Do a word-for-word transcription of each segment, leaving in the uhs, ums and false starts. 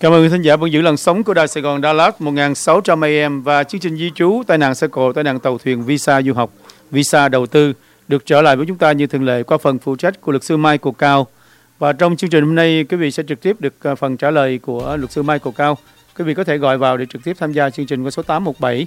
Cảm ơn thính giả vẫn giữ làn sóng của Đài Sài Gòn Dallas một nghìn sáu trăm a em và chương trình di trú, tai nạn xe cộ, tai nạn tàu thuyền, visa du học, visa đầu tư được trở lại với chúng ta như thường lệ qua phần phụ trách của luật sư Michael Cao. Và trong chương trình hôm nay, quý vị sẽ trực tiếp được phần trả lời của luật sư Michael Cao. Quý vị có thể gọi vào để trực tiếp tham gia chương trình qua số tám một bảy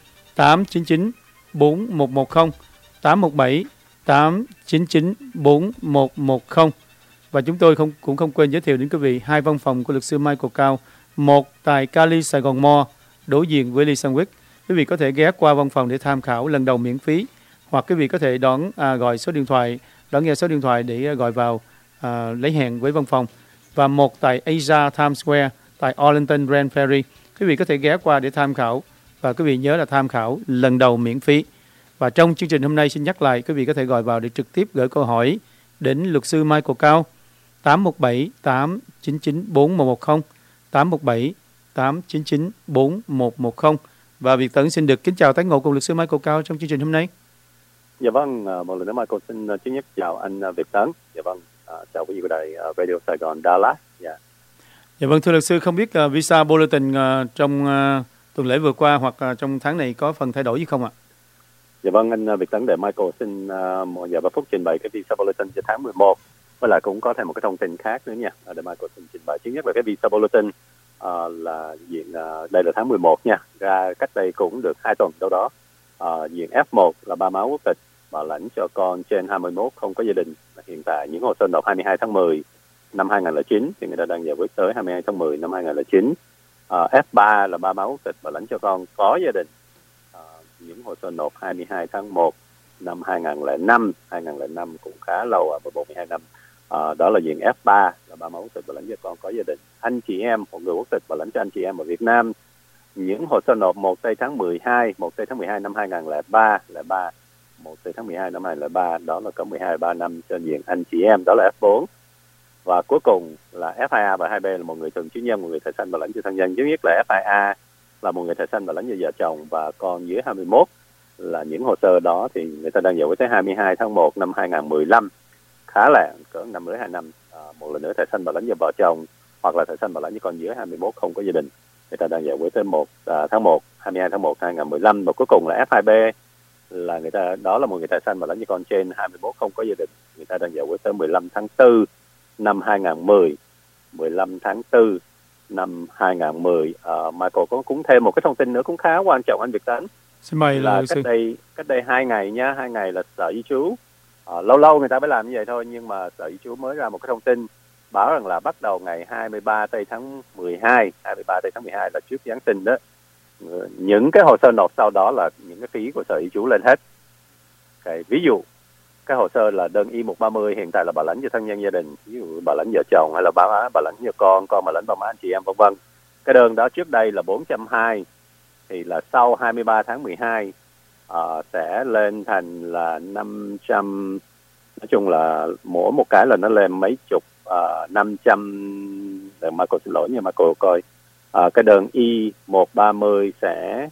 tám chín chín bốn một một không, tám một bảy tám chín chín bốn một một không. Và chúng tôi không cũng không quên giới thiệu đến quý vị hai văn phòng của luật sư Michael Cao. Một tại Cali Sài Gòn Mall, đối diện với Lee Sandwich. Quý vị có thể ghé qua văn phòng để tham khảo lần đầu miễn phí, hoặc quý vị có thể đón à, gọi số điện thoại, đón nghe số điện thoại để gọi vào à, lấy hẹn với văn phòng. Và một tại Asia Times Square tại Arlington Grand Prairie. Quý vị có thể ghé qua để tham khảo, và quý vị nhớ là tham khảo lần đầu miễn phí. Và trong chương trình hôm nay, xin nhắc lại, quý vị có thể gọi vào để trực tiếp gửi câu hỏi đến luật sư Michael Cao. tám một bảy tám chín chín bốn một một không, tám một bảy tám chín chín bốn một một không. Và Việt Tấn xin được kính chào tái ngộ cùng luật sư Michael Cao trong chương trình hôm nay. Dạ vâng, một lần nữa Michael xin thứ nhất chào anh Việt Tấn. Dạ vâng, chào quý vị của đài Radio Sài Gòn Dallas. Dạ. Dạ vâng, thưa luật sư, không biết uh, visa bulletin uh, trong uh, tuần lễ vừa qua hoặc uh, trong tháng này có phần thay đổi gì không ạ? Dạ vâng, anh Việt Tấn, để Michael xin uh, một giờ ba phút trình bày cái visa bulletin cho tháng mười một. Với lại cũng có thêm một cái thông tin khác nữa nha. Để Michael xin trình bày. Thứ nhất là cái visa bulletin uh, là diện uh, đây là tháng mười một nha, ra cách đây cũng được hai tuần đâu đó. Uh, diện F một là ba má quốc tịch, bảo lãnh cho con trên hai mươi mốt, không có gia đình. Hiện tại những hồ sơ nộp hai mươi hai tháng mười năm hai nghìn không trăm lẻ chín thì người ta đang giải quyết tới hai mươi hai tháng mười năm hai nghìn không trăm lẻ chín. Uh, F ba là ba má quốc tịch, bảo lãnh cho con có gia đình. Uh, những hồ sơ nộp hai mươi hai tháng một năm hai nghìn không trăm lẻ năm, hai nghìn không trăm lẻ năm cũng khá lâu à, bốn mươi hai năm. À, đó là diện F ba là ba má quốc tịch, bảo lãnh cho con có gia đình. Anh chị em một người quốc tịch, bảo lãnh cho anh chị em ở Việt Nam. Những hồ sơ nộp một tây tháng mười hai, một tây tháng mười hai năm hai nghìn không trăm lẻ ba, lẻ ba, một tây tháng mười hai năm hai nghìn không trăm lẻ ba, đó là có mười hai ba năm trên diện anh chị em, đó là F bốn. Và cuối cùng là F hai A và hai B là một người thường trú nhân, một người thẻ xanh, bảo lãnh cho thân nhân. Thứ nhất là F hai A là một người thẻ xanh, bảo lãnh cho vợ chồng và con dưới hai mươi mốt. Là những hồ sơ đó thì người ta đang giải quyết tới hai mươi hai tháng một năm hai nghìn không trăm mười lăm, khá là cỡ năm rưỡi hai năm. À, một lần nữa thẻ xanh bảo lãnh cho vợ chồng hoặc là thẻ xanh bảo lãnh cho con dưới hai mươi mốt, không có gia đình, người ta đang giải quyết tới một à, tháng một, hai mươi hai tháng một hai nghìn không trăm mười lăm. Và cuối cùng là F hai B là người ta, đó là một người thẻ xanh bảo lãnh cho con trên hai mươi mốt, không có gia đình, người ta đang giải quyết tới mười lăm tháng tư năm hai nghìn không trăm mười, mười lăm tháng tư năm hai nghìn không trăm mười. À, Michael có cũng thêm một cái thông tin nữa cũng khá quan trọng anh Việt Tấn. Xin mời là là cách đây cách đây hai ngày nha, hai ngày là Sở Di trú, à, lâu lâu người ta mới làm như vậy thôi, nhưng mà Sở Di trú mới ra một cái thông tin báo rằng là bắt đầu ngày hai mươi ba tây tháng mười hai, hai mươi ba tây tháng mười hai là trước Giáng sinh đó, những cái hồ sơ nộp sau đó là những cái phí của Sở Di trú lên hết. Cái ví dụ cái hồ sơ là đơn Y một ba mươi hiện tại là bảo lãnh cho thân nhân gia đình, ví dụ bảo lãnh vợ chồng hay là ba má bảo lãnh cho con, con bảo lãnh ba má anh chị em vân vân. Cái đơn đó trước đây là bốn trăm hai mươi, thì là sau hai mươi ba tháng mười hai uh, sẽ lên thành là năm trăm. Nói chung là mỗi một cái là nó lên mấy chục, uh, năm trăm. Để Michael xin lỗi nha, Michael coi. Uh, cái đơn Y một ba mươi sẽ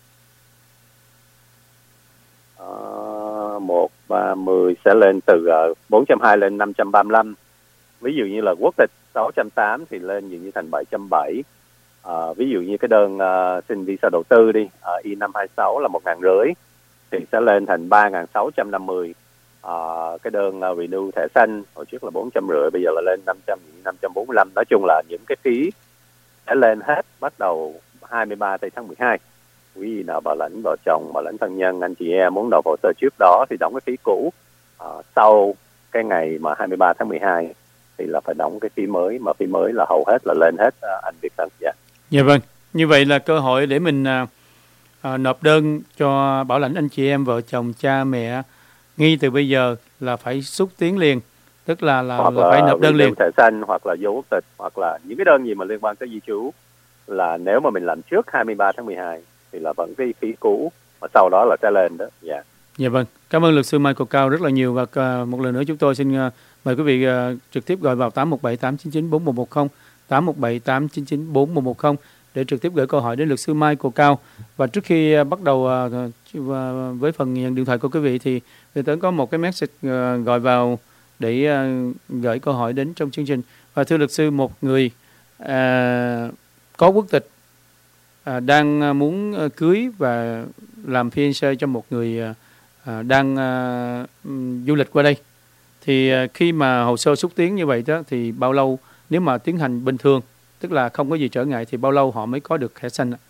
uh, một ba mươi sẽ lên từ uh, bốn trăm hai mươi lên năm trăm ba mươi lăm. Ví dụ như là quốc tịch sáu trăm tám mươi thì lên dường như thành bảy trăm bảy mươi. À, ví dụ như cái đơn uh, xin visa đầu tư đi, uh, Y năm hai sáu là một ngàn rưỡi thì sẽ lên thành ba nghìn sáu trăm năm mươi. Uh, cái đơn uh, renew thẻ xanh hồi trước là bốn trăm rưỡi, bây giờ là lên năm trăm, năm trăm bốn mươi lăm. Nói chung là những cái phí sẽ lên hết bắt đầu hai mươi ba tây tháng mười hai. Quý vị nào bảo lãnh vợ chồng, bảo lãnh thân nhân, anh chị em muốn nộp hồ sơ trước đó thì đóng cái phí cũ, uh, sau cái ngày mà hai mươi ba tháng mười hai thì là phải đóng cái phí mới, mà phí mới là hầu hết là lên hết, uh, anh Việt Tân. Dạ. Dạ vâng, như vậy là cơ hội để mình à, à, nộp đơn cho bảo lãnh anh chị em, vợ chồng, cha mẹ ngay từ bây giờ là phải xúc tiến liền, tức là là, hoặc là, là phải nộp đơn liền. thẻ xanh hoặc là vô quốc tịch hoặc là những cái đơn gì mà liên quan tới di trú, là nếu mà mình làm trước hai mươi ba tháng mười hai thì là vẫn cái phí cũ, và sau đó là sẽ lên đó. Dạ. Dạ vâng, cảm ơn luật sư Michael Cao rất là nhiều, và uh, một lần nữa chúng tôi xin uh, mời quý vị uh, trực tiếp gọi vào tám một bảy tám chín chín bốn một một không, tám một bảy tám chín chín bốn một một không để trực tiếp gửi câu hỏi đến luật sư Michael Cao. Và trước khi uh, bắt đầu uh, uh, với phần nhận điện thoại của quý vị thì Việt Tấn có một cái message uh, gọi vào để uh, gửi câu hỏi đến trong chương trình. Và thưa luật sư, một người uh, có quốc tịch à, đang muốn cưới và làm fiancé cho một người à, đang à, du lịch qua đây, thì à, khi mà hồ sơ xúc tiến như vậy đó thì bao lâu, nếu mà tiến hành bình thường, tức là không có gì trở ngại, thì bao lâu họ mới có được thẻ xanh ạ?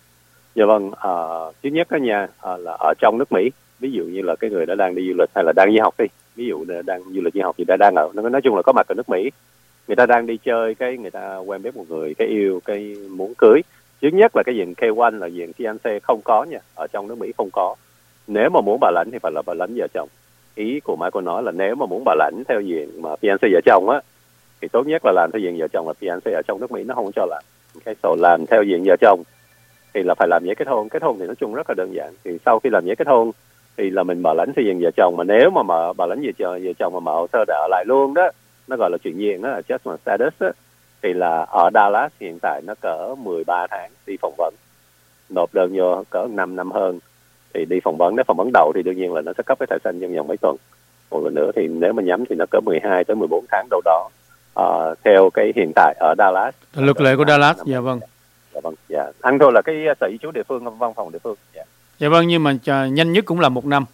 Dạ vâng, à, thứ nhất đó nha, à, là ở trong nước Mỹ, ví dụ như là cái người đã đang đi du lịch hay là đang đi học đi, ví dụ là đang du lịch đi học thì đã đang ở, nói chung là có mặt ở nước Mỹ, người ta đang đi chơi, cái người ta quen biết một người, cái yêu, cái muốn cưới. Thứ nhất là cái diện K một là diện fiancé không có nha, ở trong nước Mỹ không có. Nếu mà muốn bảo lãnh thì phải là bảo lãnh vợ chồng. Ý của Michael nói là nếu mà muốn bảo lãnh theo diện mà fiancé vợ chồng á, thì tốt nhất là làm theo diện vợ chồng, là fiancé ở trong nước Mỹ nó không cho làm. Cái sổ làm theo diện vợ chồng thì là phải làm giấy kết hôn. Kết hôn thì nói chung rất là đơn giản. Thì sau khi làm giấy kết hôn thì là mình bảo lãnh theo diện vợ chồng. Mà nếu mà, mà bảo lãnh vợ chồng, vợ chồng mà mở hồ sơ để ở lại luôn đó, nó gọi là chuyển diện đó, adjustment status đó, thì là ở Dallas hiện tại nó cỡ mười ba tháng đi phỏng vấn, nộp đơn vô cỡ năm năm hơn thì đi phỏng vấn. Nếu phỏng vấn đậu thì đương nhiên là nó sẽ cấp cái thẻ xanh trong vòng mấy tuần. Một lần nữa thì nếu mà nhắm thì nó cỡ mười hai tới mười bốn tháng đâu đó, uh, theo cái hiện tại ở Dallas, luật lệ của Dallas. Dạ vâng. Dạ vâng. Dạ. Ăn thôi là cái sở di trú địa phương, văn phòng địa phương. Dạ. Dạ vâng, nhưng mà nhanh nhất cũng là một năm.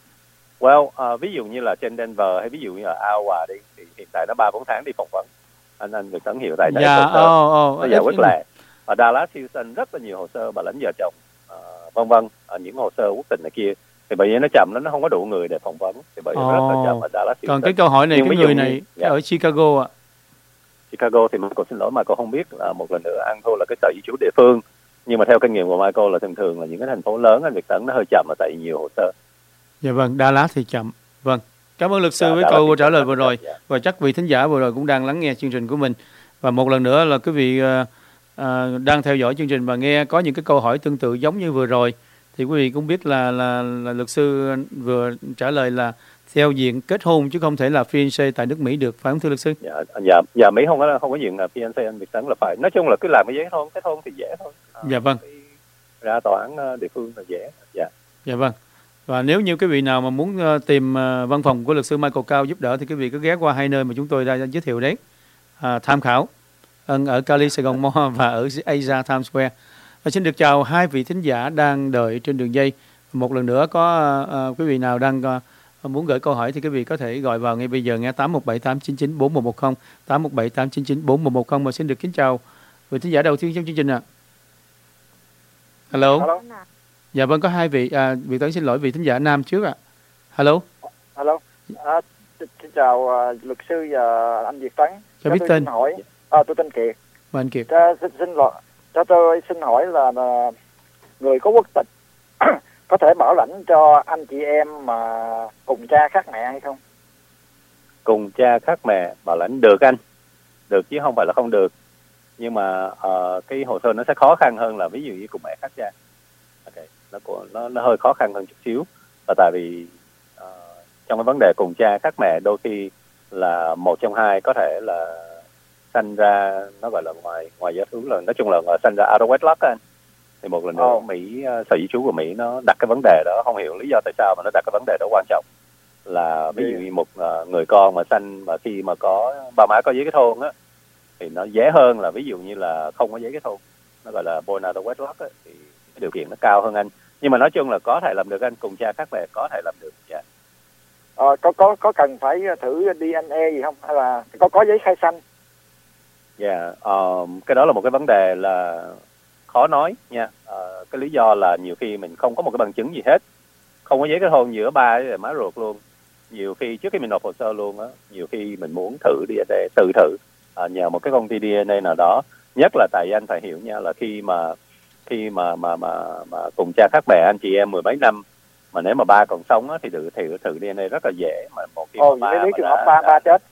Well, uh, ví dụ như là trên Denver hay ví dụ như là Iowa đi, thì hiện tại nó ba bốn tháng đi phỏng vấn. Anh anh được Tấn hiểu tại tại dạ, hồ sơ oh, oh, nó giải quyết lẹ. Ở Dallas, Houston rất là nhiều hồ sơ bảo lãnh vợ chồng, uh, vân vân, ở những hồ sơ quốc tịch này kia. Thì bởi vì nó chậm lắm, nó không có đủ người để phỏng vấn, thì bởi vì oh. rất là chậm ở Dallas. Còn cái câu hỏi này, nhưng cái người này dạ. ở Chicago ạ. À. Chicago thì Michael xin lỗi, Michael không biết, là một lần nữa ăn thua là cái sở di trú địa phương. Nhưng mà theo kinh nghiệm của Michael là thường thường là những cái thành phố lớn anh Việt Tấn nó hơi chậm ở tại nhiều hồ sơ. Dạ vâng, Dallas thì chậm. Vâng, cảm ơn luật sư dạ, với câu trả lời vừa rồi. Dạ. Và chắc vị thính giả vừa rồi cũng đang lắng nghe chương trình của mình. Và một lần nữa là quý vị uh, uh, đang theo dõi chương trình và nghe có những cái câu hỏi tương tự giống như vừa rồi, thì quý vị cũng biết là là, là luật sư vừa trả lời là theo diện kết hôn chứ không thể là fiancé tại nước Mỹ được, phải không thưa luật sư? Dạ, dạ, dạ Mỹ không có không có diện là fiancé anh Việt Tấn là phải. Nói chung là cứ làm cái giấy kết hôn, kết hôn thì dễ thôi. À, dạ vâng. Ra tòa án địa phương là dễ. Dạ. Dạ vâng. Và nếu như quý vị nào mà muốn tìm văn phòng của luật sư Michael Cao giúp đỡ thì quý vị cứ ghé qua hai nơi mà chúng tôi đã giới thiệu đấy, à, tham khảo ở Cali, Sài Gòn Mall và ở Asia Times Square. Và xin được chào hai vị thính giả đang đợi trên đường dây. Một lần nữa có uh, quý vị nào đang uh, muốn gửi câu hỏi thì quý vị có thể gọi vào ngay bây giờ nghe tám một bảy tám chín chín bốn một một không, tám một bảy tám chín chín bốn một một không. Và xin được kính chào vị thính giả đầu tiên trong chương trình ạ. À. Hello. Hello. Dạ vâng, có hai vị, à, vị Tấn xin lỗi vị thính giả nam trước ạ. À. Hello. Hello. À, xin chào uh, luật sư và anh Việt Tấn. Cho biết tên. Xin hỏi, à, tôi tên Kiệt. Mời anh Kiệt. Cho, xin, xin lỗi, cho tôi xin hỏi là, là người có quốc tịch có thể bảo lãnh cho anh chị em mà cùng cha khác mẹ hay không? Cùng cha khác mẹ bảo lãnh được anh, được chứ không phải là không được. Nhưng mà uh, cái hồ sơ nó sẽ khó khăn hơn là ví dụ như cùng mẹ khác cha. Okay. Nó, nó nó hơi khó khăn hơn chút xíu, là tại vì uh, trong cái vấn đề cùng cha khác mẹ đôi khi là một trong hai có thể là sanh ra, nó gọi là ngoài ngoài giá thú, là nói chung là sanh ra out of wedlock anh. Thì một lần nữa oh. Mỹ, uh, sở di trú của Mỹ nó đặt cái vấn đề đó, không hiểu lý do tại sao mà nó đặt cái vấn đề đó quan trọng, là ví dụ như một uh, người con mà sanh mà khi mà có ba má có giấy kết hôn á thì nó dễ hơn là ví dụ như là không có giấy kết hôn, nó gọi là born out of wedlock á, thì cái điều kiện nó cao hơn anh. Nhưng mà nói chung là có thể làm được anh, cùng cha khác mẹ có thể làm được. Dạ. Ờ, có có có cần phải thử đê en a gì không, hay là có có giấy khai sanh? Dạ, yeah, uh, cái đó là một cái vấn đề là khó nói nha. Uh, cái lý do là nhiều khi mình không có một cái bằng chứng gì hết, không có giấy kết hôn giữa ba với má ruột luôn. Nhiều khi trước khi mình nộp hồ sơ luôn á, nhiều khi mình muốn thử đê en a, tự thử uh, nhờ một cái công ty đê en a nào đó. Nhất là tại anh phải hiểu nha, là khi mà khi mà mà mà mà cùng cha khác mẹ anh chị em mười mấy năm, mà nếu mà ba còn sống á thì thử thử thử đê en a rất là dễ. Mà một khi Ồ, mà ba nếu trường hợp đã, ba ba chết.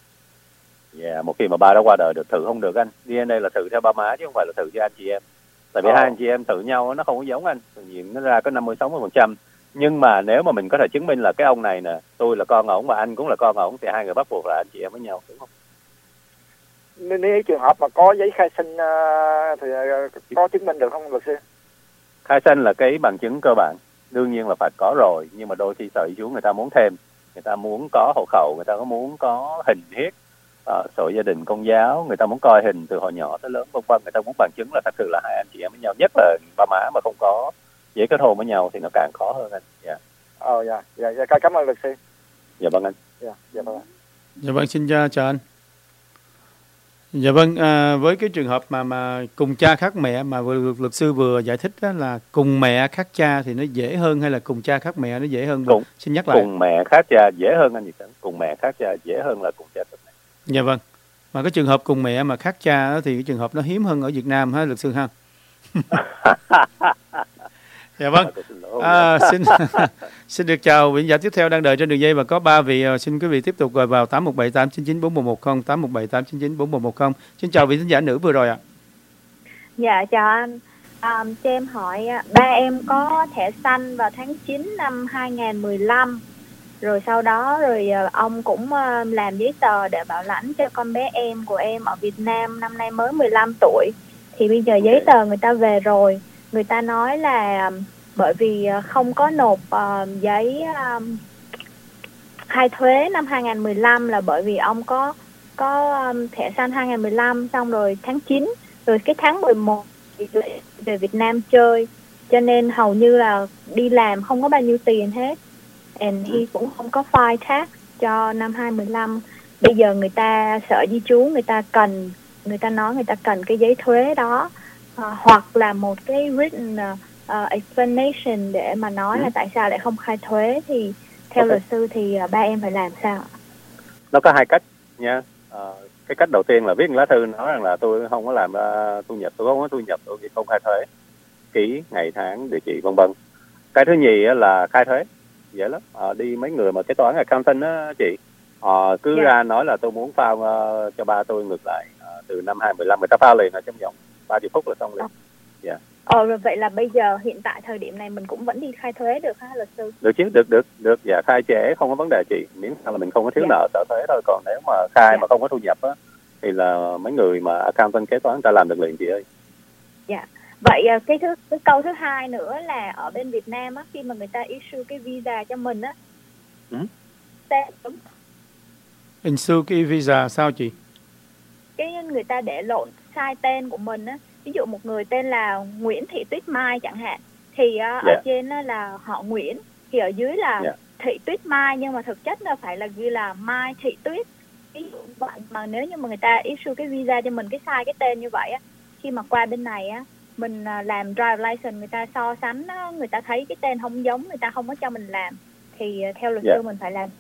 Dạ, yeah, một khi mà ba đã qua đời được thử không được anh. đê en a là thử theo ba má chứ không phải là thử cho anh chị em. Tại vì oh. hai anh chị em thử nhau nó không có giống anh, tự nhiên nó ra có năm mươi sáu mươi phần trăm. Nhưng mà nếu mà mình có thể chứng minh là cái ông này nè, tôi là con ổng và anh cũng là con ổng, thì hai người bắt buộc là anh chị em với nhau, đúng không? Nếu, nếu trường hợp mà có giấy khai sinh uh, thì uh, có chứng minh được không luật sư? Khai sinh là cái bằng chứng cơ bản, đương nhiên là phải có rồi, nhưng mà đôi khi sở di trú người ta muốn thêm, người ta muốn có hộ khẩu, người ta có muốn có hình huyết, uh, sổ gia đình Công giáo, người ta muốn coi hình từ hồi nhỏ tới lớn, vân vân, người ta muốn bằng chứng là thật sự là hai anh chị em với nhau, nhất là ba má mà không có giấy kết hôn với nhau thì nó càng khó hơn anh. Dạ. Ồ dạ, dạ, dạ, cảm ơn luật sư. Dạ vâng anh. Dạ, dạ vâng. Dạ vâng, xin chào, chào anh. Dạ vâng, à, với cái trường hợp mà mà cùng cha khác mẹ mà vừa luật, luật sư vừa giải thích đó là cùng mẹ khác cha thì nó dễ hơn hay là cùng cha khác mẹ nó dễ hơn? Cùng, xin nhắc lại. Cùng mẹ khác cha dễ hơn anh Nhật Tấn. Cùng mẹ khác cha dễ hơn là cùng cha khác mẹ. Dạ vâng. Mà cái trường hợp cùng mẹ mà khác cha đó thì cái trường hợp nó hiếm hơn ở Việt Nam ha luật sư ha. Dạ vâng. À, xin xin được chào vị giả tiếp theo đang đợi trên đường dây và có ba vị, xin quý vị tiếp tục gọi vào tám một bảy tám chín chín bốn một một không, tám một bảy tám chín chín bốn một một không. Xin chào vị thính giả nữ vừa rồi ạ. Dạ chào anh. À, cho em hỏi, ba em có thẻ xanh vào tháng chín năm hai nghìn không trăm mười lăm. Rồi sau đó rồi ông cũng làm giấy tờ để bảo lãnh cho con bé em của em ở Việt Nam, năm nay mới mười lăm tuổi. Thì bây giờ giấy tờ người ta về rồi, người ta nói là bởi vì không có nộp uh, giấy uh, khai thuế năm hai nghìn không trăm mười lăm là bởi vì ông có có um, thẻ xanh hai nghìn không trăm mười lăm, xong rồi tháng chín, rồi cái tháng mười một thì về Việt Nam chơi, cho nên hầu như là đi làm không có bao nhiêu tiền hết. And he cũng không có file tax cho năm hai nghìn không trăm mười lăm. Bây giờ người ta sở di trú, người ta cần, người ta nói người ta cần cái giấy thuế đó, uh, hoặc là một cái written uh, uh, explanation để mà nói ừ. là tại sao lại không khai thuế. Thì theo okay. luật sư thì uh, ba em phải làm sao? Nó có hai cách nha. Uh, cái cách đầu tiên là viết lá thư nói rằng là tôi không có làm uh, thu nhập, tôi không có thu nhập, tôi không khai thuế, ký ngày tháng địa chỉ vân vân. Cái thứ nhì là khai thuế, dễ lắm. Uh, đi mấy người mà kế toán accountant á chị, uh, cứ yeah. ra nói là tôi muốn file uh, cho ba tôi ngược lại uh, từ năm hai nghìn không trăm mười lăm, người ta file liền ở trong vòng ba mươi phút là xong liền. Dạ. Yeah. Ờ rồi vậy là bây giờ hiện tại thời điểm này mình cũng vẫn đi khai thuế được ha luật sư? Được chứ, được được được. Dạ, khai trễ không có vấn đề chị, miễn sao là mình không có thiếu dạ. nợ sở thuế thôi. Còn nếu mà khai dạ. mà không có thu nhập á thì là mấy người mà accountant kế toán ta làm được liền chị ơi. Dạ. Vậy cái thứ cái câu thứ hai nữa là ở bên Việt Nam á, khi mà người ta issue cái visa cho mình á, ừ. đúng. Issue cái visa sao chị? Cái người ta để lộn sai tên của mình á. Ví dụ một người tên là Nguyễn Thị Tuyết Mai chẳng hạn, thì uh, yeah. ở trên uh, là họ Nguyễn, thì ở dưới là yeah. Thị Tuyết Mai, nhưng mà thực chất là phải là ghi là Mai Thị Tuyết. Ví dụ vậy, mà nếu như mà người ta issue cái visa cho mình cái sai cái tên như vậy á, khi mà qua bên này á, mình uh, làm drive license, người ta so sánh uh, người ta thấy cái tên không giống, người ta không có cho mình làm, thì uh, theo luật sư yeah. mình phải làm.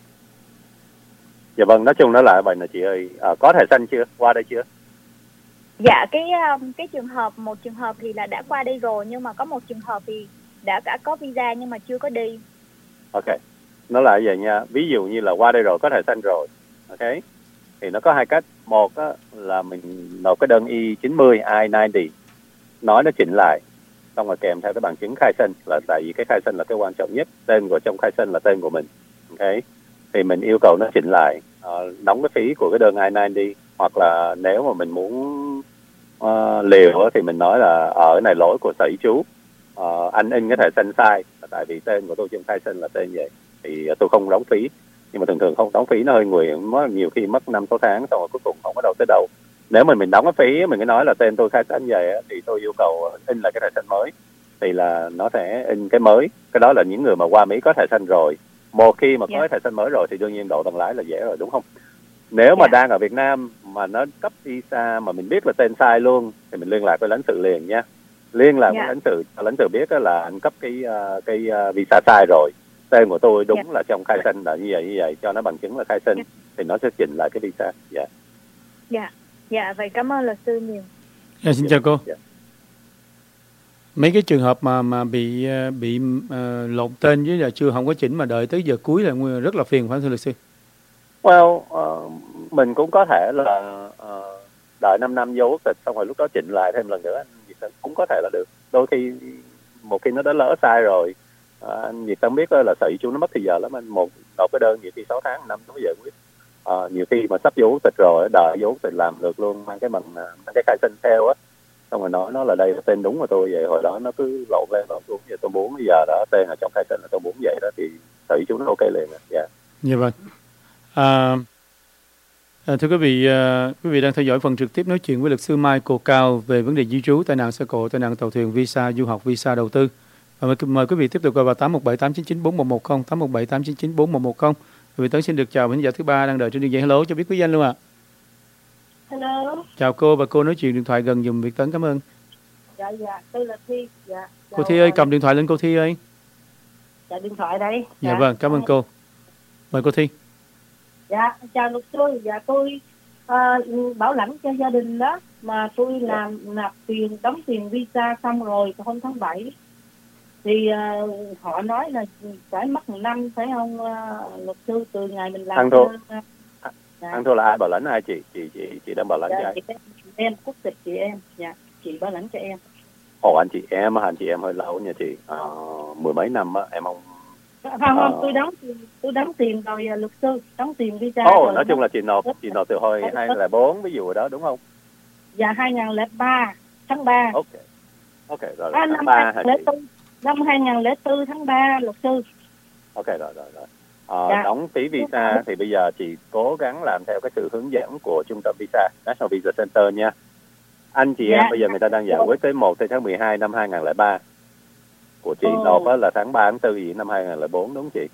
Dạ vâng, nói chung nó lại vậy nè chị ơi. À, có thẻ xanh chưa? Qua đây chưa? Dạ, cái cái trường hợp, một trường hợp thì là đã qua đây rồi, nhưng mà có một trường hợp thì đã đã có visa nhưng mà chưa có đi. Ok, nó là vậy nha. Ví dụ như là qua đây rồi, có thẻ xanh rồi, ok, thì nó có hai cách. Một á, là mình nộp cái đơn I chín mươi, I chín mươi, nói nó chỉnh lại, xong rồi kèm theo cái bằng chứng khai sinh, là tại vì cái khai sinh là cái quan trọng nhất, tên của trong khai sinh là tên của mình, ok, thì mình yêu cầu nó chỉnh lại, uh, đóng cái phí của cái đơn I chín mươi. Hoặc là nếu mà mình muốn uh, liều thì mình nói là ở cái này lỗi của sở di trú, uh, anh in cái thẻ xanh sai, tại vì tên của tôi trong khai sinh là tên vậy, thì tôi không đóng phí. Nhưng mà thường thường không đóng phí nó hơi nguy hiểm, nhiều khi mất năm sáu tháng xong rồi cuối cùng không có đâu tới đâu. Nếu mà mình đóng cái phí, mình cứ nói là tên tôi khai sinh vậy thì tôi yêu cầu in lại cái thẻ xanh mới, thì là nó sẽ in cái mới. Cái đó là những người mà qua Mỹ có thẻ xanh rồi. Một khi mà có yeah. cái thẻ xanh mới rồi thì đương nhiên độ bằng lái là dễ rồi, đúng không? Nếu mà yeah. đang ở Việt Nam mà nó cấp visa mà mình biết là tên sai luôn thì mình liên lạc với lãnh sự liền nha. Liên lạc yeah. với lãnh sự, lãnh sự biết là anh cấp cái uh, cái uh, visa sai rồi, tên của tôi đúng yeah. là trong khai sinh là như vậy như vậy, cho nó bằng chứng là khai sinh yeah. thì nó sẽ chỉnh lại cái visa. Dạ. Yeah. Dạ. Dạ, vậy cảm ơn luật sư nhiều. Yeah, xin yeah. chào cô. Yeah. Mấy cái trường hợp mà mà bị bị uh, lộn tên với là chưa không có chỉnh mà đợi tới giờ cuối là rất là phiền, phải không thưa luật sư? Well, uh, mình cũng có thể là uh, đợi năm năm vô quốc tịch xong rồi lúc đó chỉnh lại thêm lần nữa, anh Việt Tân cũng có thể là được. Đôi khi một khi nó đã lỡ sai rồi, uh, anh Việt Tân biết là sở di trú nó mất thời giờ lắm, anh một nộp cái đơn nhiều khi sáu tháng năm nó mới giải quyết. Uh, nhiều khi mà sắp vô quốc tịch rồi, đợi vô quốc tịch làm được luôn, mang cái bằng mang cái khai sinh theo á, xong rồi nói nó là đây là tên đúng của tôi vậy, hồi đó nó cứ lộn lên lộn xuống, vậy tôi muốn bây giờ đó tên ở trong khai sinh là tôi muốn vậy đó, thì sở di trú nó ok liền. Dạ. Dạ vâng. À, À, thưa quý vị, à, quý vị đang theo dõi phần trực tiếp nói chuyện với luật sư Michael Cao về vấn đề di trú, tai nạn xe cộ, tai nạn tàu thuyền, visa du học, visa đầu tư. Và mời, mời quý vị tiếp tục gọi vào tám một bảy tám chín chín bốn một một không, tám một bảy tám chín chín bốn một một không. Quý vị Tấn xin được chào khán giả thứ ba đang đợi trên đường dây. Hello, cho biết quý danh luôn ạ. À. Hello. Chào cô, và cô nói chuyện điện thoại gần giùm Việt Tấn, cảm ơn. Dạ dạ, tôi là Thi. Dạ. Cô Thi ơi, cầm điện thoại lên cô Thi ơi. Dạ, điện thoại đây. Dạ, dạ vâng, cảm ơn cô. Mời cô Thi. Dạ, chào luật sư. Dạ, tôi uh, bảo lãnh cho gia đình đó, mà tôi làm nạp tiền, đóng tiền visa xong rồi hôm tháng bảy thì uh, họ nói là phải mất một năm, phải không uh, luật sư, từ ngày mình làm. Ăn thua. Uh, dạ. Ăn thua là ai bảo lãnh ai chị? Chị chị chị đang bảo lãnh dạ, cho ai? Chị em, em quốc tịch chị em. Dạ, chị bảo lãnh cho em. Ồ, anh chị em anh chị em hơi lâu nha chị. À, mười mấy năm á, em không. Không không, à... tôi đóng tôi đóng tiền rồi, luật sư, đóng tiền visa. Ồ, rồi nói chung đó. là chị nộp chị nộp từ hồi hai không không bốn ví dụ đó đúng không? Dạ, hai không không ba tháng ba. Ok. Ok rồi. À, năm hai không không bốn năm hai không không bốn tháng ba, luật sư. Ok rồi rồi rồi. À, dạ. Đóng phí visa thì bây giờ chị cố gắng làm theo cái sự hướng dẫn của trung tâm visa National Visa Center nha. Anh chị dạ. em bây giờ người ta đang giải quyết tới một tháng mười hai năm hai không không ba. Của chị ừ. nộp là tháng ba tháng tư gì năm hai không không bốn đúng không chị?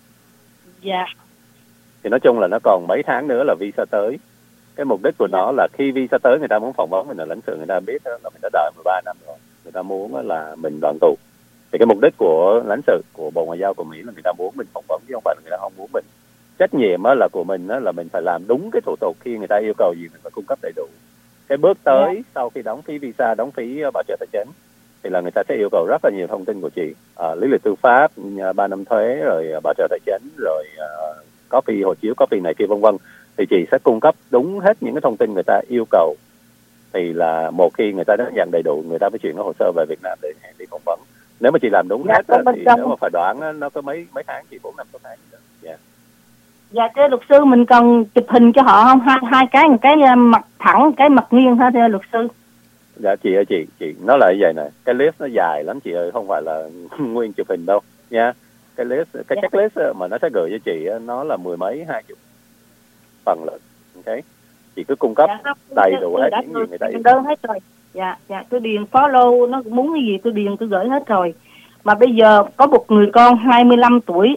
Dạ. Thì nói chung là nó còn mấy tháng nữa là visa tới. Cái mục đích của dạ. nó là khi visa tới người ta muốn phỏng vấn mình là lãnh sự, người ta biết là mình đã đợi mười ba năm rồi. Người ta muốn là mình đoàn tụ. Thì cái mục đích của lãnh sự, của Bộ Ngoại giao của Mỹ là người ta muốn mình phỏng vấn chứ không phải là người ta không muốn mình. Trách nhiệm là của mình là mình phải làm đúng cái thủ tục, khi người ta yêu cầu gì mình phải cung cấp đầy đủ. Cái bước tới yeah. sau khi đóng phí visa, đóng phí bảo trợ tài chính thì là người ta sẽ yêu cầu rất là nhiều thông tin của chị, à, lý lịch tư pháp, ba năm thuế, rồi bảo trợ tài chính, rồi uh, copy hộ chiếu, copy này kia vân vân. Thì chị sẽ cung cấp đúng hết những cái thông tin người ta yêu cầu. Thì là một khi người ta đã nhận đầy đủ, người ta mới chuyển cái hồ sơ về Việt Nam để hẹn đi phỏng vấn. Nếu mà chị làm đúng dạ, hết đó, thì nếu mà phải đoán nó có mấy mấy tháng, chị bốn năm sáu tháng gì đó. Yeah. Dạ, cái luật sư mình cần chụp hình cho họ không? Hai hai cái, một cái mặt thẳng, cái mặt nghiêng ha, thưa luật sư. Dạ chị ơi, chị chị nó là như vậy nè, cái list nó dài lắm chị ơi, không phải là nguyên chụp hình đâu nha. Cái list, cái dạ. checklist mà nó sẽ gửi cho chị nó là mười mấy hai chục phần lận. Ok, chị cứ cung cấp dạ, đầy đủ hết những gì người ta yêu đơn hết rồi. Dạ, dạ, tôi điền follow, nó muốn cái gì tôi điền, tôi gửi hết rồi. Mà bây giờ có một người con hai mươi lăm tuổi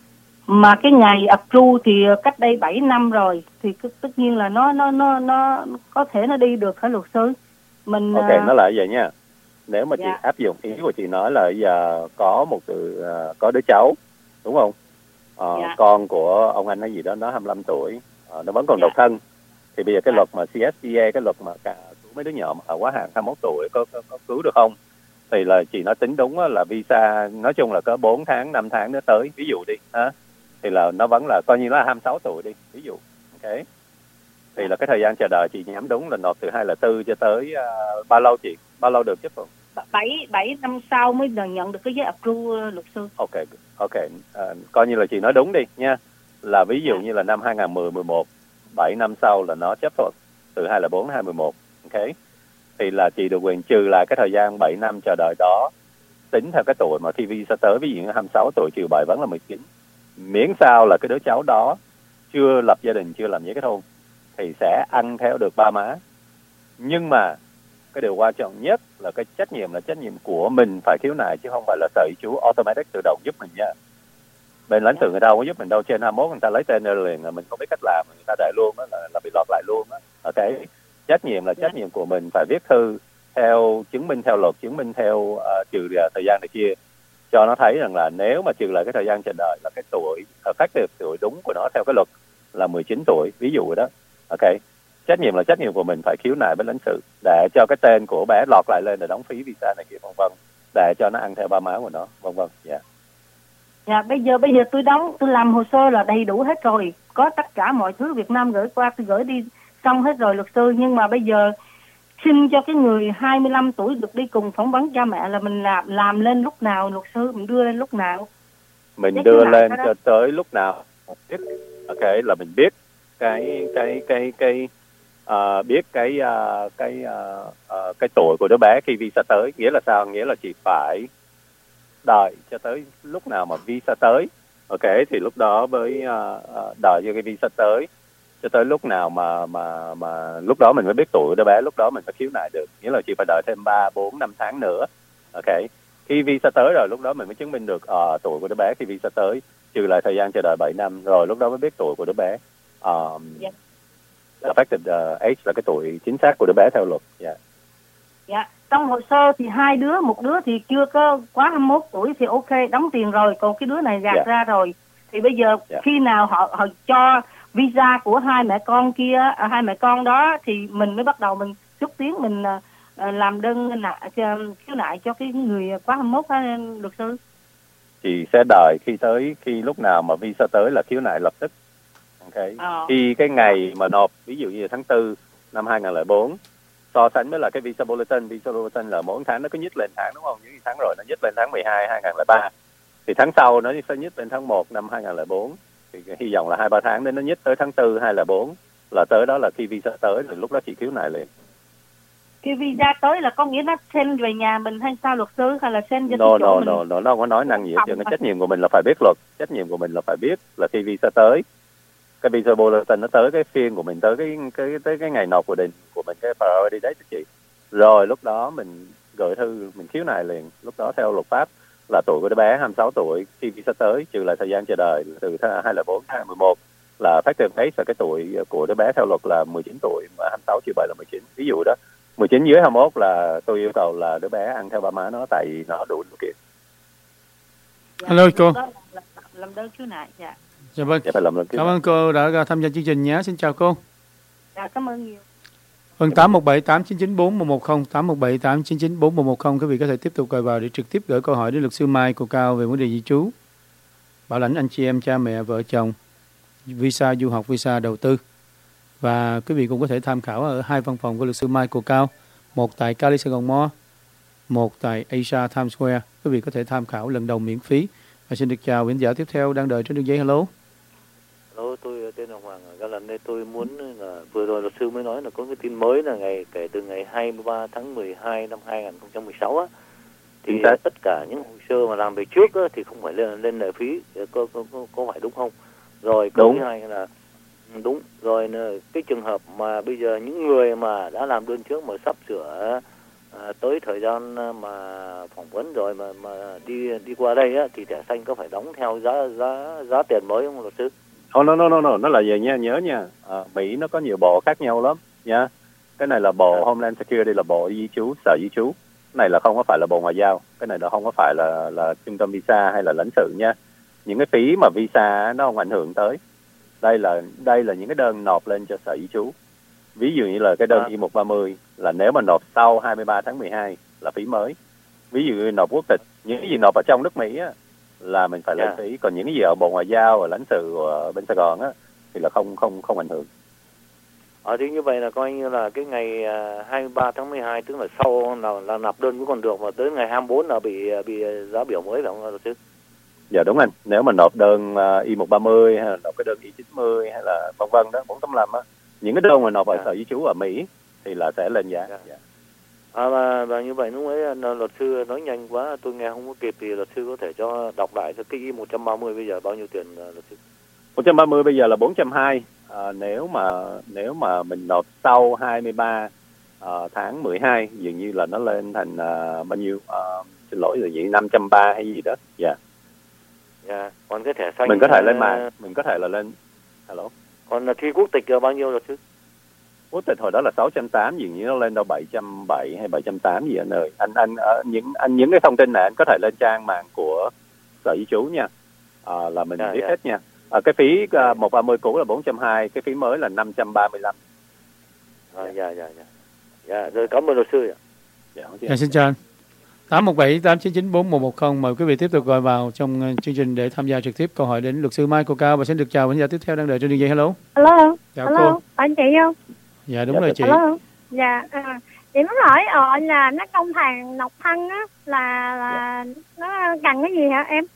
mà cái ngày approve thì cách đây bảy năm rồi, thì tất nhiên là nó nó nó nó có thể nó đi được hả luật sư? Mình ok, uh... nó là vậy nha. Nếu mà dạ. chị áp dụng ý của chị nói là giờ có một từ uh, có đứa cháu đúng không? Uh, dạ. Con của ông anh hay gì đó nó hai mươi lăm tuổi, uh, nó vẫn còn dạ. độc thân. Thì bây giờ cái dạ. luật mà xê ét pê a, cái luật mà cả cứu mấy đứa nhỏ mà quá hạn hai mươi mốt tuổi có, có, có cứu được không? Thì là chị nói tính đúng là visa nói chung là có bốn tháng năm tháng nữa tới, ví dụ đi ha, thì là nó vẫn là coi như nó là hai mươi sáu tuổi đi ví dụ. Ok, thì là cái thời gian chờ đợi chị nhắm đúng là nộp từ hai không không bốn cho tới uh, bao lâu chị, bao lâu được chứ Phượng? bảy bảy năm sau mới nhận được cái giấy approve luật sư. Ok ok, uh, coi như là chị nói đúng đi nha, là ví dụ như là năm hai không một không, mười một, bảy năm sau là nó chấp thuận từ hai không không bốn đến hai không một một. Ok, thì là chị được quyền trừ lại cái thời gian bảy năm chờ đợi đó, tính theo cái tuổi mà khi visa tới, ví dụ như hai mươi sáu tuổi trừ bảy vẫn là mười chín, miễn sao là cái đứa cháu đó chưa lập gia đình, chưa làm giấy kết hôn thì sẽ ăn theo được ba má. Nhưng mà cái điều quan trọng nhất là cái trách nhiệm là trách nhiệm của mình phải khiếu nại, chứ không phải là sở di trú automatic tự động giúp mình nha. Bên lãnh sự người ta không có giúp mình đâu, trên hai mươi mốt người ta lấy tên ra liền là mình không biết cách làm, người ta để luôn đó, là, là bị lọt lại luôn đó. Ok, trách nhiệm là trách nhiệm của mình, phải viết thư theo chứng minh theo luật, chứng minh theo uh, trừ thời gian này kia, cho nó thấy rằng là nếu mà trừ lại cái thời gian chờ đợi là cái tuổi effective, tuổi đúng của nó theo cái luật là mười chín tuổi ví dụ đó. Ok, trách nhiệm là trách nhiệm của mình phải khiếu nại bên lãnh sự để cho cái tên của bé lọt lại lên để đóng phí visa này kia vân vân, để cho nó ăn theo ba má của nó vân vân. Dạ. Dạ, bây giờ bây giờ tôi đóng, tôi làm hồ sơ là đầy đủ hết rồi, có tất cả mọi thứ Việt Nam gửi qua, tôi gửi đi xong hết rồi luật sư. Nhưng mà bây giờ xin cho cái người hai mươi lăm tuổi được đi cùng phỏng vấn cha mẹ là mình làm làm lên lúc nào luật sư, mình đưa lên lúc nào? Mình đưa lên cho tới lúc nào biết. Ok, là mình biết cái cái cái cái uh, biết cái uh, cái uh, uh, cái tuổi của đứa bé khi visa tới. Nghĩa là sao? Nghĩa là chị phải đợi cho tới lúc nào mà visa tới. Ok, thì lúc đó với uh, uh, đợi cho cái visa tới, cho tới lúc nào mà mà mà lúc đó mình mới biết tuổi của đứa bé, lúc đó mình mới khiếu nại được. Nghĩa là chị phải đợi thêm ba, bốn, năm tháng nữa. Ok. Khi visa tới rồi, lúc đó mình mới chứng minh được uh, tuổi của đứa bé khi visa tới, trừ lại thời gian chờ đợi bảy năm, rồi lúc đó mới biết tuổi của đứa bé. Um, Dạ. Effective uh, age là cái tuổi chính xác của đứa bé theo luật. Yeah. Dạ, trong hồ sơ thì hai đứa, một đứa thì chưa có quá hai mươi mốt tuổi thì ok, đóng tiền rồi, còn cái đứa này gạt Yeah. ra rồi. Thì bây giờ Yeah. khi nào họ họ cho visa của hai mẹ con kia, à, hai mẹ con đó thì mình mới bắt đầu mình xúc tiến, mình à, làm đơn nại khiếu nại cho cái người quá hai mươi mốt á, luật sư. Chị sẽ đợi khi tới, khi lúc nào mà visa tới là khiếu nại lập tức. Ok. Ờ. Khi cái ngày mà nộp, ví dụ như tháng tư năm hai không không bốn, so sánh với là cái visa bulletin, visa bulletin là mỗi tháng nó có nhích lên tháng, đúng không? Những tháng rồi nó nhích lên tháng mười hai hai không không ba, thì tháng sau nó sẽ nhích lên tháng một năm hai không không bốn, thì hy vọng là hai ba tháng đến nó nhích tới tháng tư hai không không bốn, là tới đó là khi visa tới, thì lúc đó chị khiếu nại liền. Khi visa tới là có nghĩa nó send về nhà mình hay sao luật sư, hay là send cho No, cái chỗ no, mình? no, no, nó không có nói năng gì hết trơn. Cái trách nhiệm của mình là phải biết luật, trách nhiệm của mình là phải biết là khi visa tới, cái visa bulletin nó tới cái phiên của mình, tới cái cái tới cái ngày nộp của định của mình, cái priority date cho chị, rồi lúc đó mình gửi thư mình khiếu nại liền. Lúc đó theo luật pháp là tuổi của đứa bé hai mươi sáu tuổi khi visa tới, trừ lại thời gian chờ đợi từ hai không không bốn hai không một một, là effective age là cái tuổi của đứa bé theo luật là mười chín tuổi, mà hai mươi sáu trừ bảy là mười chín. Ví dụ đó, mười chín dưới hai mươi mốt là tôi yêu cầu là đứa bé ăn theo ba má nó, tại vì nó đủ điều kiện. Dạ, Hello cô. làm, làm, làm đơn khiếu nại. Dạ. Dạ vâng. Dạ, phải làm lần Cảm ơn cô đã tham gia chương trình nhé. Xin chào cô. Dạ, cảm ơn nhiều. Vâng, tám một bảy tám chín chín bốn một một không, tám một bảy tám chín chín bốn một một không. Quý vị có thể tiếp tục gọi vào để trực tiếp gửi câu hỏi đến luật sư Mai Cô Cao về vấn đề di trú, bảo lãnh anh chị em, cha mẹ, vợ chồng, visa du học, visa đầu tư. Và quý vị cũng có thể tham khảo ở hai văn phòng của luật sư Mai Cô Cao, một tại Cali Sài Gòn Mall, một tại Asia Times Square. Quý vị có thể tham khảo lần đầu miễn phí. Và xin được chào khán giả tiếp theo đang đợi trên đường dây. Hello. Hello, tôi tên là Hoàng ở Galan đây. Tôi muốn là vừa rồi luật sư mới nói là có cái tin mới là ngày kể từ ngày hai mươi ba tháng mười hai năm hai không một sáu á, thì tất cả những hồ sơ mà làm về trước á, thì không phải lên lên lệ phí, có, có, có, có phải đúng không? Rồi câu thứ hai là đúng rồi, cái trường hợp mà bây giờ những người mà đã làm đơn trước mà sắp sửa à, tới thời gian mà phỏng vấn rồi mà mà đi đi qua đây á, thì thẻ xanh có phải đóng theo giá giá giá tiền mới không luật sư? Oh, no, no, no, no, nó là gì nha, nhớ nha. À, Mỹ nó có nhiều bộ khác nhau lắm nha. Cái này là bộ yeah. Homeland Security, là bộ di trú, sở di trú. Cái này là không có phải là bộ ngoại giao. Cái này là không có phải là là trung tâm visa hay là lãnh sự nha. Những cái phí mà visa nó không ảnh hưởng tới. Đây là đây là những cái đơn nộp lên cho sở di trú. Ví dụ như là cái đơn yeah. I một ba mươi là nếu mà nộp sau hai mươi ba tháng mười hai là phí mới. Ví dụ như nộp quốc tịch, những cái gì nộp ở trong nước Mỹ á, là mình phải lên yeah. phí. Còn những cái gì ở bộ ngoại giao, ở lãnh sự ở bên Sài Gòn á, thì là không không không ảnh hưởng. Ờ thì như vậy là coi như là cái ngày hai mươi ba tháng mười hai, tức là sau là, là nạp đơn cũng còn được, mà tới ngày hai mươi bốn là bị bị giá biểu mới phải không luật sư? Dạ đúng anh. Nếu mà nộp đơn uh, I một ba mươi hay là nộp cái đơn I chín mươi hay là vân vân đó, bốn tám lăm á, những cái đơn mà nộp ở yeah. sở di trú ở Mỹ thì là sẽ lên giá. Yeah. Yeah. À, và, và như vậy lúc ấy luật sư nói nhanh quá, tôi nghe không có kịp, thì luật sư có thể cho đọc lại cho cái I một ba mươi bây giờ bao nhiêu tiền luật sư? một ba mươi bây giờ là bốn trăm hai mươi. À, nếu mà nếu mà mình nộp sau hai mươi ba uh, tháng mười hai, dường như là nó lên thành uh, bao nhiêu? Uh, xin lỗi là gì, năm trăm ba mươi hay gì đó. Dạ. Yeah. Dạ. Yeah. Còn cái thẻ xanh mình có thể lên mạng, mình có thể là lên. Hello. Còn là thi quốc tịch là bao nhiêu luật sư? Quốc tịch hồi đó là sáu trăm tám mươi, dường như nó lên đâu bảy trăm bảy mươi hay bảy trăm tám mươi gì anh ơi. Anh anh uh, những anh những cái thông tin này anh có thể lên trang mạng của sở di trú nha. À, là mình yeah, biết yeah. hết nha. À, cái phí uh, một ba mươi cũ là bốn trăm hai mươi, cái phí mới là năm trăm ba mươi lăm. À, dạ dạ dạ. Dạ rồi, cảm ơn luật sư ạ. Dạ, dạ xin chào anh. tám một bảy tám chín chín bốn một một không, mời quý vị tiếp tục gọi vào trong chương trình để tham gia trực tiếp câu hỏi đến luật sư Mai Cô Cao. Và xin được chào khán giả tiếp theo đang đợi trên đường dây. Hello. Hello. Chào Hello. cô. Anh chị không? Dạ đúng rồi chị. Hello. Dạ. À, chị muốn hỏi ờ là nó công thằng độc thân á là là dạ. nó cần cái gì hả em?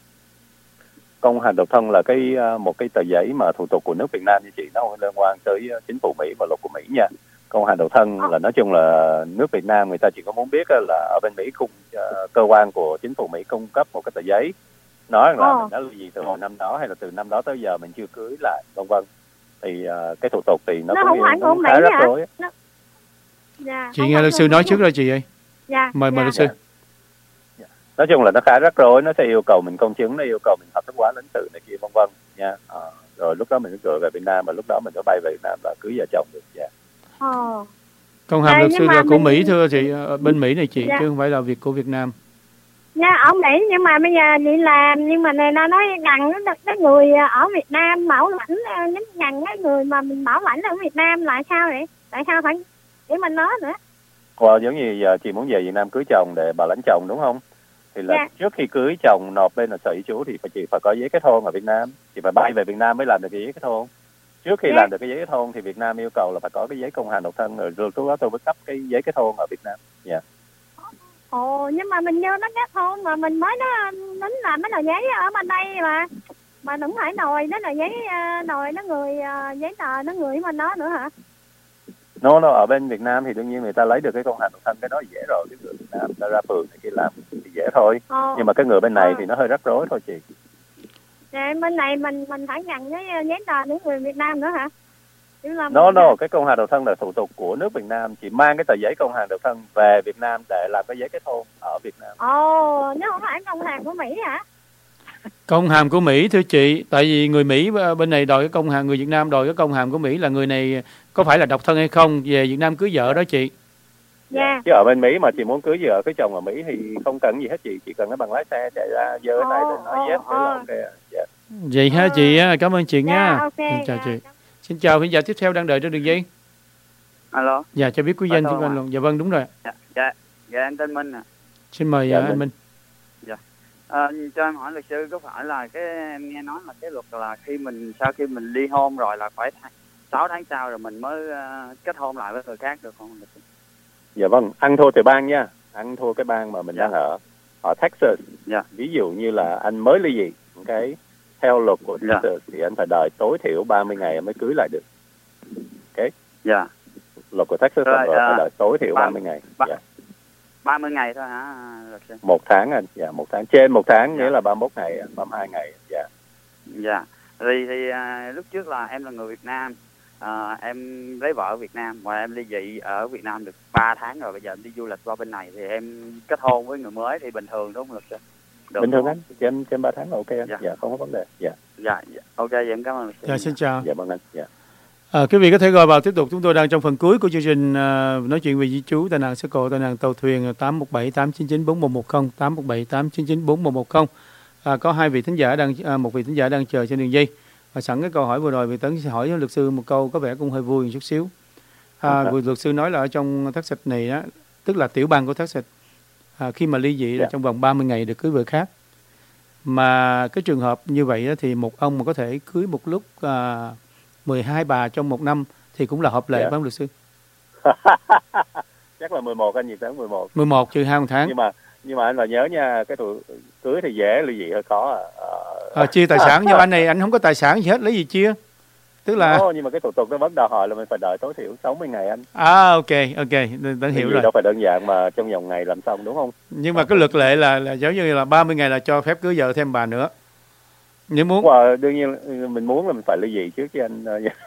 Công hàm độc thân là cái một cái tờ giấy mà thủ tục của nước Việt Nam như chị, nó không liên quan tới chính phủ Mỹ và luật của Mỹ nha. Công hàm độc thân oh. là nói chung là nước Việt Nam người ta chỉ có muốn biết là ở bên Mỹ cung uh, cơ quan của chính phủ Mỹ cung cấp một cái tờ giấy nói rằng là oh. mình đã là gì từ hồi năm đó hay là từ năm đó tới giờ mình chưa cưới lại, vân vân. thì uh, cái thủ tục thì nó, Nó cũng không như- phải nó của cũng Mỹ khá rắc hả? rối. Nó... Dạ, Chị không nghe phải luật sư của nói Mỹ. trước rồi chị ơi. Dạ, Mời mời dạ. luật sư. Nói chung là nó khá rắc rối, nó sẽ yêu cầu mình công chứng, nó yêu cầu mình hợp thức hóa lãnh sự này kia vân vân nha. Ờ, rồi lúc đó mình sẽ gửi về Việt Nam và lúc đó mình sẽ bay về Việt Nam và cưới vợ chồng được. Dạ. Ờ. Công hàm Dạ, luật nhưng sư mà là của mình- Mỹ thưa chị, ở bên Mỹ này chị, Dạ. chứ không phải là việc của Việt Nam. Dạ, ở Mỹ nhưng mà bây giờ đi làm nhưng mà này nó nói gần cái, cái người ở Việt Nam bảo lãnh giống gần cái người mà mình bảo lãnh ở Việt Nam là sao vậy? Tại sao phải để mình nói nữa? Well, giống như giờ chị muốn về Việt Nam cưới chồng để bảo lãnh chồng đúng không? Thì là Dạ. trước khi cưới chồng nộp lên là sở di trú thì phải chị phải có giấy kết hôn ở Việt Nam, chị phải bay về Việt Nam mới làm được cái giấy kết hôn. Trước khi Dạ. làm được cái giấy kết hôn thì Việt Nam yêu cầu là phải có cái giấy công hàm độc thân, rồi rồi lúc đó tôi mới cấp cái giấy kết hôn ở Việt Nam. Dạ. Ồ, nhưng mà mình vô nó kết hôn mà mình mới nó tính làm mấy tờ giấy ở bên đây mà mà cũng phải nồi đó là giấy ờ, nồi nó người ờ, giấy tờ nó người bên đó nữa hả? Nó nó ở bên Việt Nam thì đương nhiên người ta lấy được cái công hàm độc thân, cái đó dễ rồi, cái người Việt Nam người ta ra phường này kia làm thì dễ thôi. Ồ. Nhưng mà cái người bên này Ờ. thì nó hơi rắc rối thôi chị. Dạ, bên này mình mình phải nhận cái giấy tờ những người Việt Nam nữa hả? Chứ là Nó mình- nó cái công hàm độc thân là thủ tục của nước Việt Nam, chị mang cái tờ giấy công hàm độc thân về Việt Nam để làm cái giấy kết hôn ở Việt Nam. Ồ, nó không phải công hàm của Mỹ hả? Công hàm của Mỹ thưa chị, tại vì người Mỹ bên này đòi cái công hàm, người Việt Nam đòi cái công hàm của Mỹ là người này có phải là độc thân hay không, về Việt Nam cưới vợ đó chị. Dạ. Chứ ở bên Mỹ mà chị muốn cưới vợ cưới chồng ở Mỹ thì không cần gì hết chị, chỉ cần cái bằng lái xe chạy ra giơ tay lên nói Ồ, yes ồ, thế là ồ. ok. Dạ. Vậy ha chị á, cảm ơn chị Dạ, nha. ok, Ừ, chào dạ. chị. Xin chào, khán giả tiếp theo đang đợi trên đường dây. Alo. Dạ, cho biết quý danh Dạ, chúng thưa anh ông luôn. Dạ vâng, đúng rồi. Dạ, dạ, dạ em tên Minh à. Xin mời Dạ, uh, anh Minh. Minh. À, cho em hỏi luật sư có phải là cái em nghe nói là cái luật là khi mình sau khi mình ly hôn rồi là phải sáu tháng sau rồi mình mới uh, kết hôn lại với người khác được không? Dạ vâng, ăn thua từ bang nha, ăn thua cái bang mà mình Dạ. đang ở. Ở Texas, Dạ. ví dụ như là anh mới ly dị, cái theo luật của Dạ. Texas thì anh phải đợi tối thiểu ba mươi ngày mới cưới lại được. Dạ. Luật của Texas Rồi, là phải à, đợi tối thiểu ba- ba mươi ngày. ba- Dạ. ba mươi ngày thôi hả luật sư? Một tháng anh, dạ một tháng trên một tháng Dạ. nghĩa là ba mươi mốt ngày, ba mươi hai ngày. Dạ. Dạ. Thì thì à, lúc trước là em là người Việt Nam. À, em lấy vợ ở Việt Nam và em ly dị ở Việt Nam được ba tháng rồi, bây giờ em đi du lịch qua bên này thì em kết hôn với người mới thì bình thường đúng không luật sư? Được Bình thường đúng anh, trên trên ba tháng là ok anh. Dạ. Dạ không có vấn đề. Dạ. Dạ, dạ. Ok, vậy em cảm ơn luật sư. Dạ, xin chào. Dạ vâng anh. Dạ. À, quý vị có thể gọi vào tiếp tục, chúng tôi đang trong phần cuối của chương trình à, nói chuyện về di trú, tai nạn xe cộ, tai nạn tàu thuyền tám một bảy tám chín chín bốn một một không, tám một bảy tám chín chín bốn một một không. À, có hai vị thính giả đang à, một vị thính giả đang chờ trên đường dây. Và sẵn cái câu hỏi vừa rồi, vị Tấn sẽ hỏi luật sư một câu có vẻ cũng hơi vui một chút xíu. À, Ok. vừa luật sư nói là ở trong Texas này đó, tức là tiểu bang của Texas, à, khi mà ly dị là Dạ. trong vòng ba mươi ngày được cưới vợ khác. Mà cái trường hợp như vậy đó, thì một ông mà có thể cưới một lúc à, mười hai bà trong một năm thì cũng là hợp lệ, Dạ. phải không luật sư? Chắc là mười một anh, gì tháng mười một. mười một trừ hai một tháng. Nhưng mà nhưng mà anh là nhớ nha, cái tuổi cưới thì dễ, ly dị hơi khó à. Ờ, À, chia tài sản, nhưng anh này anh không có tài sản gì hết, lấy gì chia? Tức là Ồ, nhưng mà cái thủ tục nó vẫn đòi hỏi là mình phải đợi tối thiểu sáu mươi ngày anh. à ok ok Tấn hiểu Ly dị rồi. đâu phải đơn giản mà trong vòng ngày làm xong đúng không? Nhưng mà cái luật lệ là là giống như là ba mươi ngày là cho phép cưới vợ thêm bà nữa. Nếu muốn. Wow, đương nhiên mình muốn là mình phải ly dị trước chứ anh.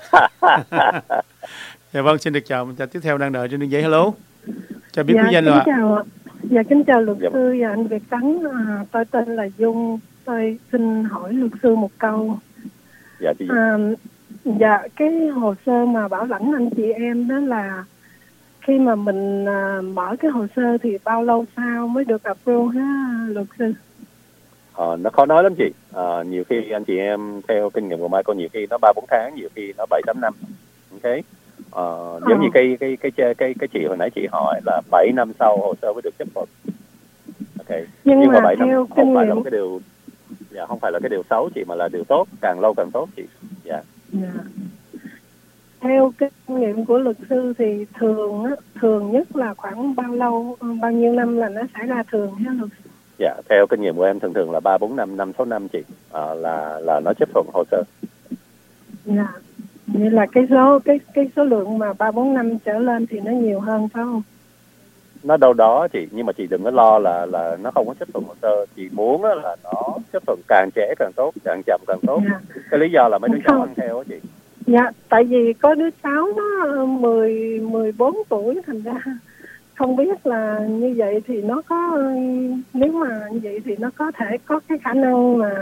Dạ vâng, xin được chào. Mình tiếp theo đang đợi trên đường dây. Hello. Chào biết Dạ, quý danh kính rồi ạ. chào ạ. Dạ, kính chào luật Dạ. sư và anh Việt Tấn. À, tôi tên là Dung. Tôi xin hỏi luật sư một câu. Dạ chị. À, dạ, cái hồ sơ mà bảo lãnh anh chị em đó là khi mà mình à, mở cái hồ sơ thì bao lâu sau mới được approve ha luật sư? Ờ, nó khó nói lắm chị. Ờ, nhiều khi anh chị em theo kinh nghiệm của Michael, nhiều khi nó ba bốn tháng, nhiều khi nó bảy tám năm. Ok. Ờ, giống Ờ. như cái cái cái cái cái cái chị hồi nãy chị hỏi là bảy năm sau hồ sơ mới được chấp thuận. Ok. Nhưng, Nhưng mà mà bảy năm theo không kinh phải là nghiệm, một cái điều, dạ không phải là cái điều xấu chị, mà là điều tốt, càng lâu càng tốt chị. Dạ. dạ. Theo kinh nghiệm của luật sư thì thường á, thường nhất là khoảng bao lâu, bao nhiêu năm là nó xảy ra thường ha luật sư? Dạ, theo kinh nghiệm của em thường thường là ba bốn năm, năm sáu năm chị, à, là là nó chấp thuận hồ sơ. Dạ. Như là cái số cái cái số lượng mà ba bốn năm trở lên thì nó nhiều hơn phải không? Nó đâu đó chị, nhưng mà chị đừng có lo là là nó không có chấp thuận hồ sơ. Chị muốn á là nó chấp thuận càng trễ càng tốt, càng chậm càng tốt. Dạ. Cái lý do là mấy đứa nhỏ Không. ăn theo á chị. Dạ, tại vì có đứa cháu nó mười, mười bốn tuổi, thành ra không biết là như vậy thì nó có, nếu mà như vậy thì nó có thể có cái khả năng mà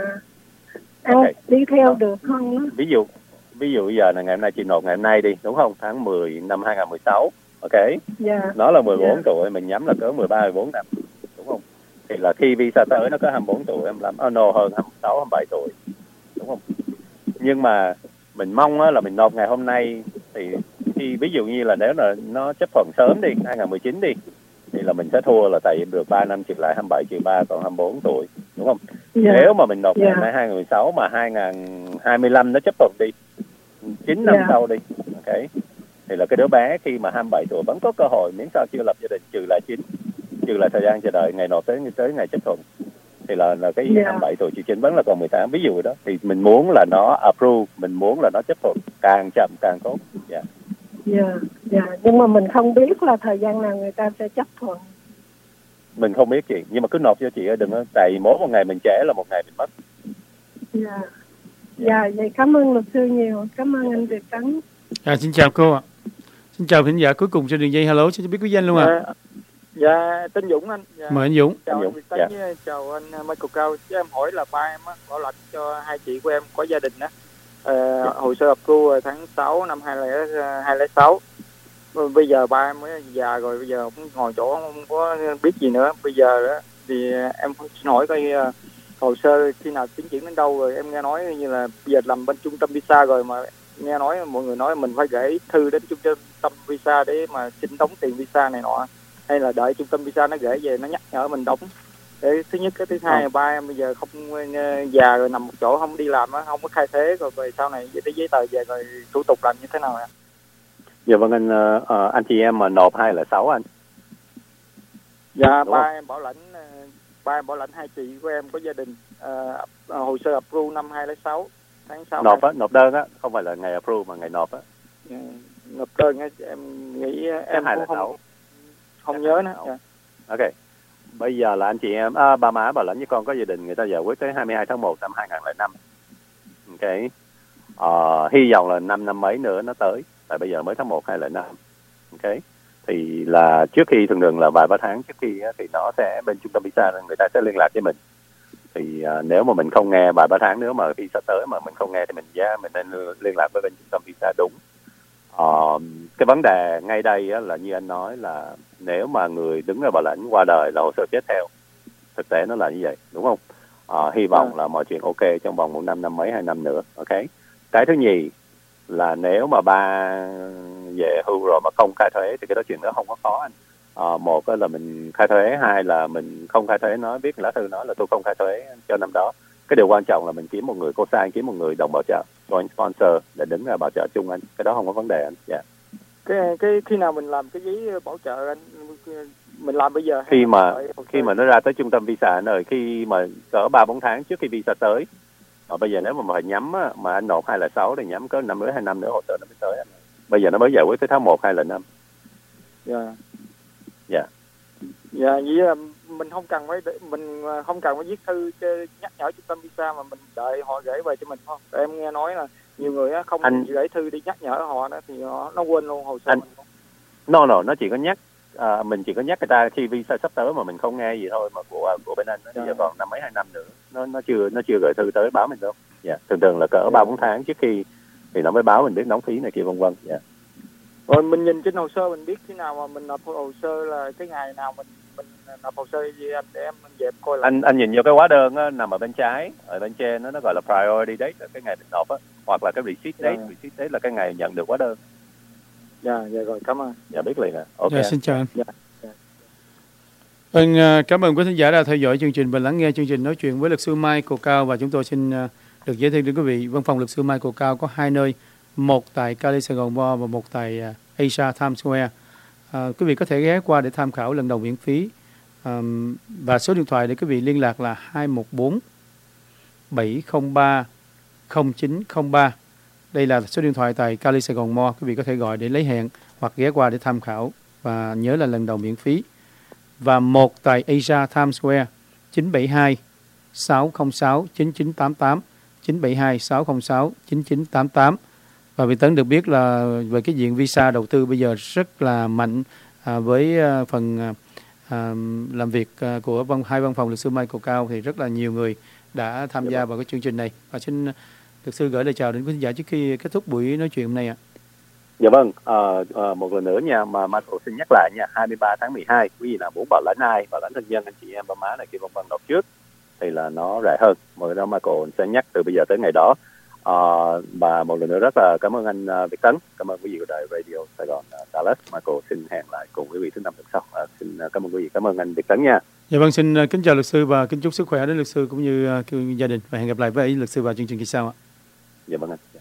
ăn Okay. đi theo được không đó. Ví dụ ví dụ giờ là ngày hôm nay chị nộp ngày hôm nay đi, đúng không? Tháng mười năm hai không một sáu. Ok. Dạ. Nó là mười bốn Dạ. tuổi, mình nhắm là cỡ mười ba mười bốn năm, đúng không? Thì là khi visa tới nó có hai mươi bốn tuổi, hai mươi lăm, oh no, hơn hai mươi sáu hai mươi bảy tuổi, đúng không? Nhưng mà mình mong á, là mình nộp ngày hôm nay, thì khi ví dụ như là nếu là nó chấp thuận sớm đi, hai không một chín đi, thì là mình sẽ thua, là tại vì được ba năm trừ lại hai mươi bảy trừ ba còn hai mươi bốn tuổi, đúng không? Dạ. Nếu mà mình nộp ngày Dạ. hôm nay hai không một sáu mà hai không hai lăm nó chấp thuận đi, chín năm Dạ. sau đi, ok, thì là cái đứa bé khi mà hai mươi bảy tuổi vẫn có cơ hội, miễn sao chưa lập gia đình, trừ lại chín, trừ lại thời gian chờ đợi ngày nộp tới tới ngày chấp thuận, thì là là cái Dạ. hai mươi bảy tuổi trừ chín vẫn là còn mười tám, ví dụ đó. Thì mình muốn là nó approve, mình muốn là nó chấp thuận, càng chậm càng tốt. Dạ. Dạ, dạ, nhưng mà mình không biết là thời gian nào người ta sẽ chấp thuận. Mình không biết chị, nhưng mà cứ nộp cho chị ơi, đừng có, tại mỗi một ngày mình trễ là một ngày mình mất. Dạ. Dạ, vậy cảm ơn luật sư nhiều, cảm ơn anh Việt Tấn. À, xin chào cô ạ. Xin chào khán giả cuối cùng trên đường dây. Hello, xin biết quý danh luôn ạ. À. Dạ, dạ, tên Dũng anh. Dạ. Mời anh Dũng. Chào Anh anh Dũng. Việt Tấn, Dạ. với chào anh Michael Cao. Chứ em hỏi là ba em á, bảo lãnh cho hai chị của em có gia đình á. Ờ, Dạ. Hồ sơ approve tháng sáu năm hai không không sáu. Bây giờ ba em mới già rồi, bây giờ cũng ngồi chỗ không có biết gì nữa. Bây giờ đó thì em xin hỏi coi uh, hồ sơ khi nào tiến triển đến đâu rồi. Em nghe nói như là bây giờ làm bên trung tâm visa rồi, mà nghe nói mọi người nói mình phải gửi thư đến trung tâm visa để mà xin đóng tiền visa này nọ, hay là đợi trung tâm visa nó gửi về nó nhắc nhở mình đóng. Để thứ nhất, cái thứ hai là ba em bây giờ không uh, già rồi, nằm một chỗ không đi làm á, không có khai thuế, rồi về sau này cái giấy tờ về rồi thủ tục làm như thế nào ạ? Dạ vâng anh, uh, uh, anh chị em mà nộp hai là sáu anh. Dạ, Đúng ba không? em bảo lãnh uh, ba em bảo lãnh hai chị của em có gia đình, uh, uh, hồ sơ approve năm hai không không sáu tháng sáu. Nộp á, nộp đơn á, không phải là ngày approve mà ngày nộp á. Uh, nộp đơn á, em nghĩ em hai cũng là không sáu. không nhớ nữa. Dạ. Ok. Bây giờ là anh chị em, à, ba má bảo lãnh với con có gia đình, người ta giải quyết tới hai mươi hai tháng một năm hai không không năm. Ok. Ờ, hy vọng là năm năm mấy nữa nó tới, tại bây giờ mới tháng một hai không không năm. Ok. Thì là trước khi, thường thường là vài ba tháng trước khi á, thì nó sẽ, bên trung tâm visa người ta sẽ liên lạc với mình. Thì à, nếu mà mình không nghe vài ba tháng nữa mà visa tới mà mình không nghe thì mình giá mình nên liên lạc với bên trung tâm visa đúng. Ờ, cái vấn đề ngay đây á, là như anh nói là nếu mà người đứng ra bảo lãnh qua đời là hồ sơ chết theo, thực tế nó là như vậy, đúng không? Ờ, hy vọng là mọi chuyện ok trong vòng một năm, năm mấy, hai năm nữa. Ok. Cái thứ nhì là nếu mà ba về hưu rồi mà không khai thuế thì cái đó chuyện đó không có khó anh. Ờ, một là mình khai thuế, hai là mình không khai thuế, nói viết lá thư nói là tôi không khai thuế cho năm đó. Cái điều quan trọng là mình kiếm một người co-sign, kiếm một người đồng bảo trợ, joint sponsor để đứng ra bảo trợ chung anh. Cái đó không có vấn đề anh. Dạ. Yeah. Cái cái khi nào mình làm cái giấy bảo trợ anh, mình làm bây giờ? Khi mà khi mà nó ra tới trung tâm visa rồi, khi mà cỡ ba bốn tháng trước khi visa tới. Mà bây giờ nếu mà phải nhắm á, mà anh nộp hai là sáu thì nhắm có năm rưỡi hai năm nữa hồ sơ nó mới tới anh. Bây giờ nó mới giải quyết tới tháng một hai là năm. Dạ. Dạ. Dạ, vậy là mình không cần phải mình không cần phải viết thư nhắc nhở trung tâm visa, mà mình đợi họ gửi về cho mình không? Em nghe nói là nhiều người á không anh... gửi thư đi nhắc nhở họ đó thì họ nó quên luôn hồ sơ anh... mình. No no, nó chỉ có nhắc, à, mình chỉ có nhắc người ta khi visa sắp tới mà mình không nghe gì thôi, mà của của bên anh nó dạ. Giờ còn năm mấy hai năm nữa, nó nó chưa nó chưa gửi thư tới báo mình đâu. Dạ, thường thường là cỡ ba bốn tháng trước khi thì nó mới báo mình biết đóng phí này kia vân vân. Dạ. Rồi mình nhìn trên hồ sơ mình biết khi nào mà mình nộp hồ sơ là cái ngày nào mình mình nộp hồ sơ gì anh, để em mình dẹp coi lại. Anh anh nhìn vô cái hóa đơn á, nằm ở bên trái, ở bên trên nó nó gọi là priority date là cái ngày mình nộp á, hoặc là cái receipt date, dạ. Receipt date là cái ngày nhận được hóa đơn. Dạ, dạ rồi, cảm ơn. Dạ biết liền ạ. Ok. Dạ, xin chào anh. Dạ. Dạ. Vâng, cảm ơn quý thính giả đã theo dõi chương trình và lắng nghe chương trình nói chuyện với luật sư Michael Cao, và chúng tôi xin được giới thiệu đến quý vị văn phòng luật sư Michael Cao có hai nơi, một tại Cali Sài Gòn Mall và một tại Asia Times Square. À, quý vị có thể ghé qua để tham khảo lần đầu miễn phí, à, và số điện thoại để quý vị liên lạc là hai một bốn bảy không ba không chín không ba. Đây là số điện thoại tại Cali Sài Gòn Mall, quý vị có thể gọi để lấy hẹn hoặc ghé qua để tham khảo, và nhớ là lần đầu miễn phí. Và một tại Asia Times Square, chín bảy hai sáu không sáu chín chín tám tám, chín bảy hai sáu không sáu chín chín tám tám. Và Việt Tấn được biết là về cái diện visa đầu tư bây giờ rất là mạnh à, với à, phần à, làm việc à, của văn, hai văn phòng luật sư Michael Cao thì rất là nhiều người đã tham gia vào cái chương trình này. Và xin luật sư gửi lời chào đến quý khán giả trước khi kết thúc buổi nói chuyện hôm nay ạ. Dạ vâng, à, à, một lần nữa nha, mà Michael xin nhắc lại nha, hai mươi ba tháng mười hai, quý vị nào muốn bảo lãnh ai, bảo lãnh thân nhân, anh chị em, ba má này kia vân vân đọc trước thì là nó rẻ hơn. Mọi đó Michael sẽ nhắc từ bây giờ tới ngày đó. À, và một lần nữa rất là cảm ơn anh uh, Việt Tấn, cảm ơn quý vị của đài Radio Sài Gòn uh, Dallas. Michael xin hẹn lại cùng quý vị thứ năm tuần sau. À, xin uh, cảm ơn quý vị, cảm ơn anh Việt Tấn nha. Dạ vâng, xin uh, kính chào luật sư và kính chúc sức khỏe đến luật sư cũng như uh, gia đình và hẹn gặp lại với luật sư vào chương trình kỳ sau ạ. Dạ vâng anh.